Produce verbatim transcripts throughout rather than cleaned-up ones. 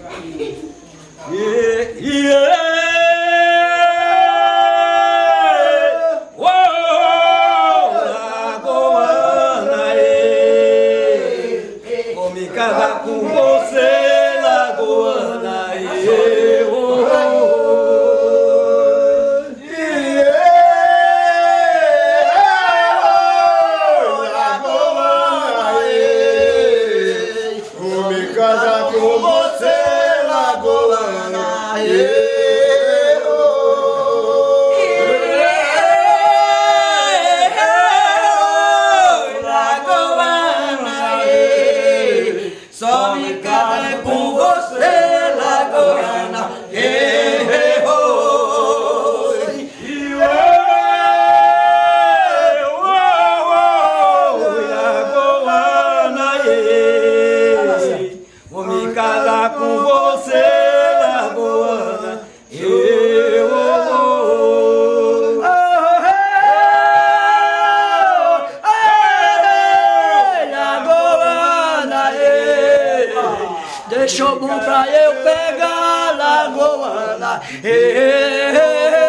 Yeah, yeah. Casar com você, Lagoana, eu, oh, oh, yeah, Lagoana, vou me casar com você, Lagoana, yeah. Só me casar com você, Lagoana, eh, eh, oh, oh, oh, Lagoana, eh. Vou me casar com você, Lagoana, eh, oh, oh, deixou bom pra eu pegar, Lagoana, eh, eh,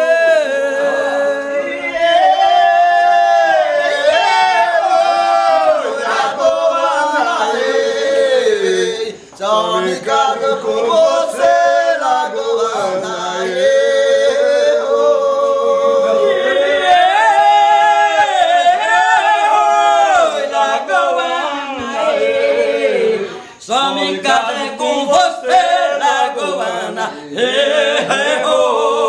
Lagoana, eh. Só me caso com você, Lagoana, eh, oh, Lagoana, eh. Só me casei com você, Lagoana, eh, eh, oh,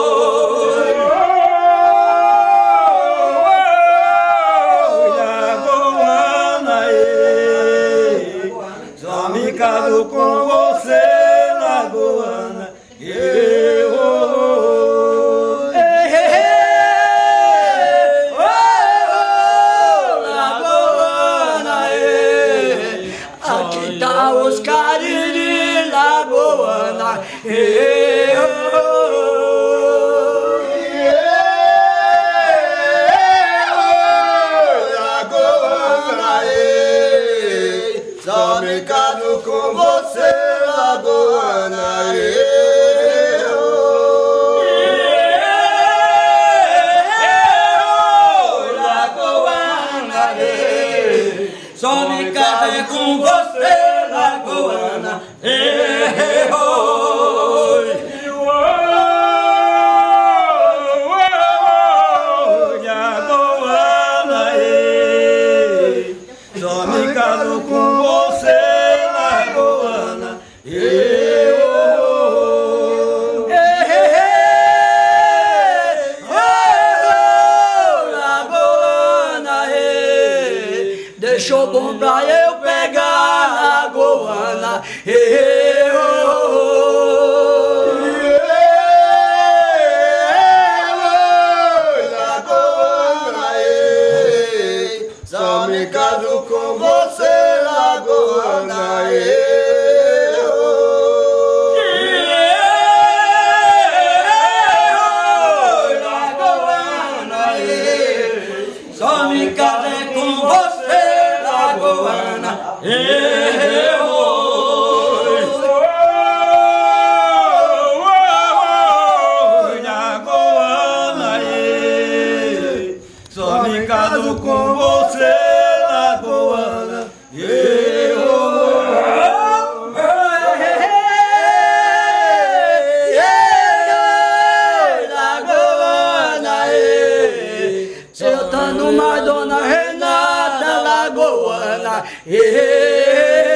oh, Lagoana, eh. Só me caso com você, Lagoana, eh, oh, oh, eh, eh, oh, oh, Lagoana, eh. Aqui tá os Cariri, Lagoana, eh, oh, Lagoana, eh. Só me caso com você, Lagoana, eh, oh, Lagoana, eh. Só me casei com você, Lagoana, eh, eh, oh, Lagoana, eh. Só me caso com você, Lagoana, eh, oh, eh, eh, oh, Lagoana, eh. Deixou bom pra eu pegar, Lagoana, eh, oh, Lagoana, eh. Só me caso com você, Lagoana, eh, oh, Lagoana, eh. Só me casei com você, Lagoana, eh, oh, Lagoana, eh. Só me caso com você, Lagoana, eh, oh, Lagoana, eh. Eu tô numa Dona Renata, Lagoana, eh.